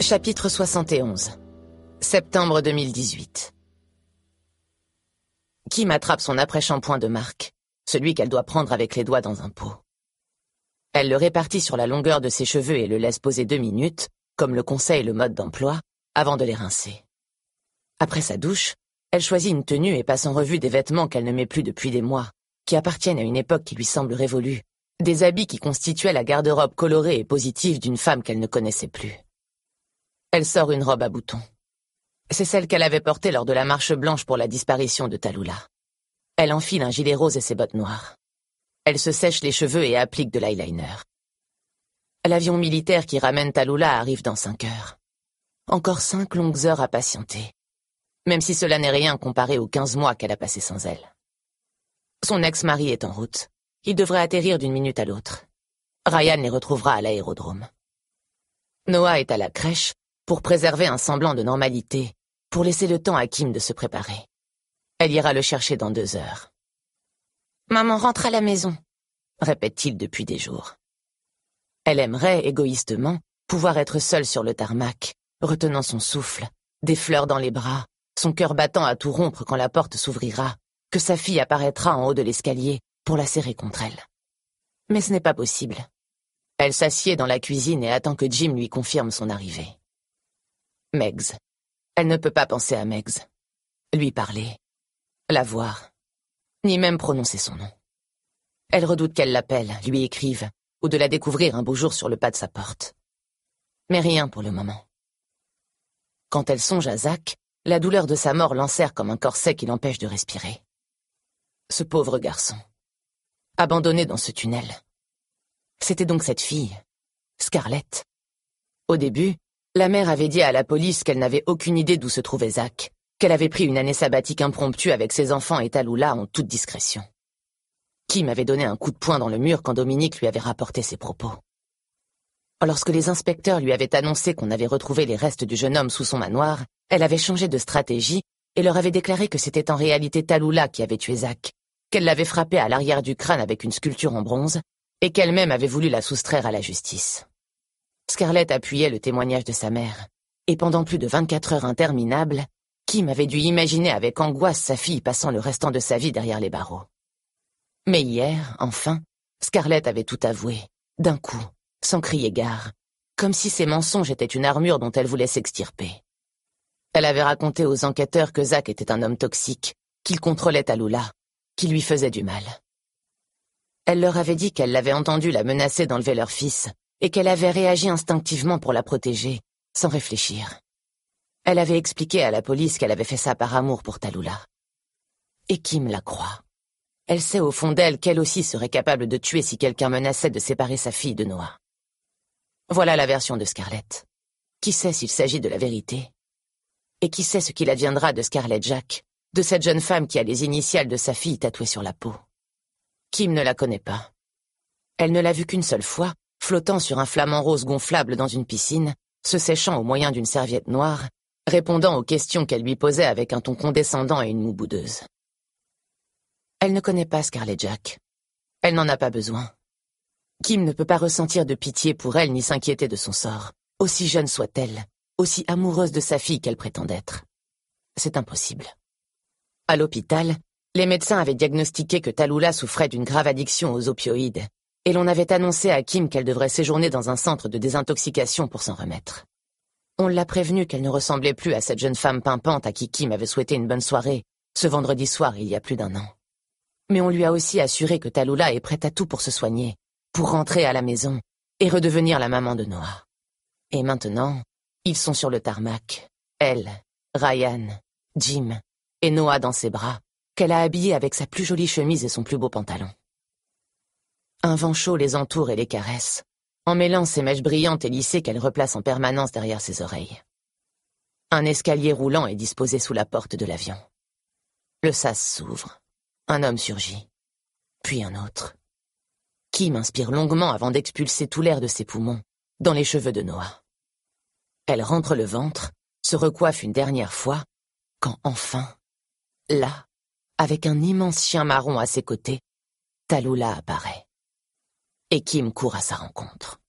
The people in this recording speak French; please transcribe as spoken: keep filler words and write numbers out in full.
Chapitre soixante et onze. Septembre deux mille dix-huit. Kim attrape son après-shampoing de marque, celui qu'elle doit prendre avec les doigts dans un pot. Elle le répartit sur la longueur de ses cheveux et le laisse poser deux minutes, comme le conseille le mode d'emploi, avant de les rincer. Après sa douche, elle choisit une tenue et passe en revue des vêtements qu'elle ne met plus depuis des mois, qui appartiennent à une époque qui lui semble révolue, des habits qui constituaient la garde-robe colorée et positive d'une femme qu'elle ne connaissait plus. Elle sort une robe à boutons. C'est celle qu'elle avait portée lors de la marche blanche pour la disparition de Tallulah. Elle enfile un gilet rose et ses bottes noires. Elle se sèche les cheveux et applique de l'eyeliner. L'avion militaire qui ramène Tallulah arrive dans cinq heures. Encore cinq longues heures à patienter, même si cela n'est rien comparé aux quinze mois qu'elle a passés sans elle. Son ex-mari est en route. Il devrait atterrir d'une minute à l'autre. Ryan les retrouvera à l'aérodrome. Noah est à la crèche pour préserver un semblant de normalité, pour laisser le temps à Kim de se préparer. Elle ira le chercher dans deux heures. « Maman rentre à la maison », répète-t-il depuis des jours. Elle aimerait, égoïstement, pouvoir être seule sur le tarmac, retenant son souffle, des fleurs dans les bras, son cœur battant à tout rompre quand la porte s'ouvrira, que sa fille apparaîtra en haut de l'escalier pour la serrer contre elle. Mais ce n'est pas possible. Elle s'assied dans la cuisine et attend que Jim lui confirme son arrivée. Megs. Elle ne peut pas penser à Megs. Lui parler. La voir. Ni même prononcer son nom. Elle redoute qu'elle l'appelle, lui écrive, ou de la découvrir un beau jour sur le pas de sa porte. Mais rien pour le moment. Quand elle songe à Zach, la douleur de sa mort l'enserre comme un corset qui l'empêche de respirer. Ce pauvre garçon. Abandonné dans ce tunnel. C'était donc cette fille, Scarlett. Au début, la mère avait dit à la police qu'elle n'avait aucune idée d'où se trouvait Zach, qu'elle avait pris une année sabbatique impromptue avec ses enfants et Tallulah en toute discrétion. Kim avait donné un coup de poing dans le mur quand Dominique lui avait rapporté ses propos. Lorsque les inspecteurs lui avaient annoncé qu'on avait retrouvé les restes du jeune homme sous son manoir, elle avait changé de stratégie et leur avait déclaré que c'était en réalité Tallulah qui avait tué Zach, qu'elle l'avait frappé à l'arrière du crâne avec une sculpture en bronze et qu'elle-même avait voulu la soustraire à la justice. Scarlett appuyait le témoignage de sa mère, et pendant plus de vingt-quatre heures interminables, Kim avait dû imaginer avec angoisse sa fille passant le restant de sa vie derrière les barreaux. Mais hier, enfin, Scarlett avait tout avoué, d'un coup, sans crier gare, comme si ses mensonges étaient une armure dont elle voulait s'extirper. Elle avait raconté aux enquêteurs que Zach était un homme toxique, qu'il contrôlait Tallulah, qui lui faisait du mal. Elle leur avait dit qu'elle l'avait entendu la menacer d'enlever leur fils, et qu'elle avait réagi instinctivement pour la protéger, sans réfléchir. Elle avait expliqué à la police qu'elle avait fait ça par amour pour Tallulah. Et Kim la croit. Elle sait au fond d'elle qu'elle aussi serait capable de tuer si quelqu'un menaçait de séparer sa fille de Noah. Voilà la version de Scarlett. Qui sait s'il s'agit de la vérité? Et qui sait ce qu'il adviendra de Scarlett Jack, de cette jeune femme qui a les initiales de sa fille tatouées sur la peau? Kim ne la connaît pas. Elle ne l'a vue qu'une seule fois, flottant sur un flamant rose gonflable dans une piscine, se séchant au moyen d'une serviette noire, répondant aux questions qu'elle lui posait avec un ton condescendant et une moue boudeuse. Elle ne connaît pas Scarlett Jack. Elle n'en a pas besoin. Kim ne peut pas ressentir de pitié pour elle ni s'inquiéter de son sort, aussi jeune soit-elle, aussi amoureuse de sa fille qu'elle prétend être. C'est impossible. À l'hôpital, les médecins avaient diagnostiqué que Tallulah souffrait d'une grave addiction aux opioïdes, et l'on avait annoncé à Kim qu'elle devrait séjourner dans un centre de désintoxication pour s'en remettre. On l'a prévenue qu'elle ne ressemblait plus à cette jeune femme pimpante à qui Kim avait souhaité une bonne soirée, ce vendredi soir il y a plus d'un an. Mais on lui a aussi assuré que Tallulah est prête à tout pour se soigner, pour rentrer à la maison et redevenir la maman de Noah. Et maintenant, ils sont sur le tarmac, elle, Ryan, Jim et Noah dans ses bras, qu'elle a habillé avec sa plus jolie chemise et son plus beau pantalon. Un vent chaud les entoure et les caresse, emmêlant ses mèches brillantes et lissées qu'elle replace en permanence derrière ses oreilles. Un escalier roulant est disposé sous la porte de l'avion. Le sas s'ouvre. Un homme surgit. Puis un autre. Kim inspire longuement avant d'expulser tout l'air de ses poumons, dans les cheveux de Noah. Elle rentre le ventre, se recoiffe une dernière fois, quand enfin, là, avec un immense chien marron à ses côtés, Tallulah apparaît. Et Kim court à sa rencontre.